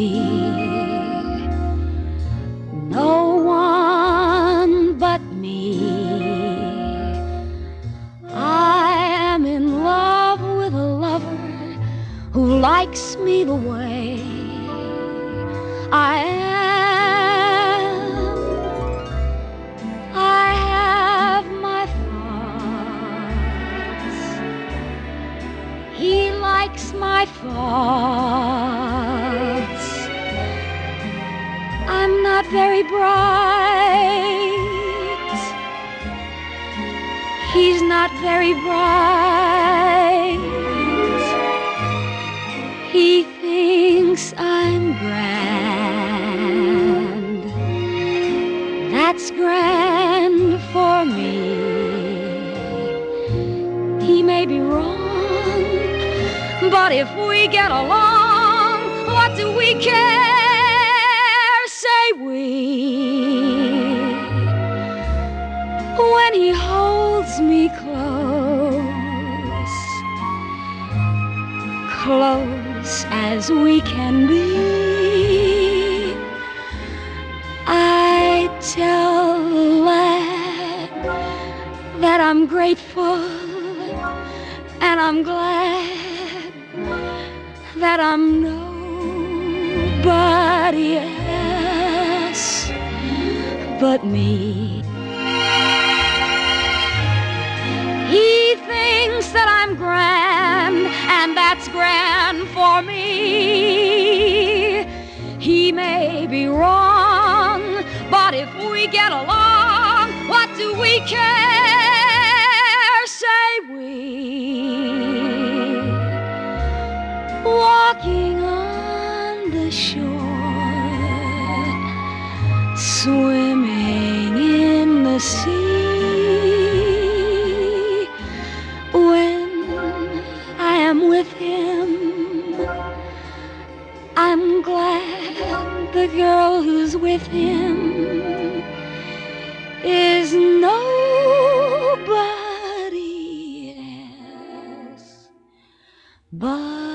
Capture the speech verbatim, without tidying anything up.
no one but me. I am in love with a lover who likes me the way I am. I have my faults. He likes my faults. I'm not very bright. He's not very bright. He thinks I'm grand. That's grand for me. He may be wrong, but if we get along, what do we care? Say we. When he holds me close, close as we can be, I tell the lad that I'm grateful and I'm glad that I'm nobody else but me. He thinks that I'm grand, and that's grand for me. He may be wrong, but if we get along, what do we care? Say we. Walking on the shore, swimming in the sea. When I am with him, I'm glad the girl who's with him is nobody else but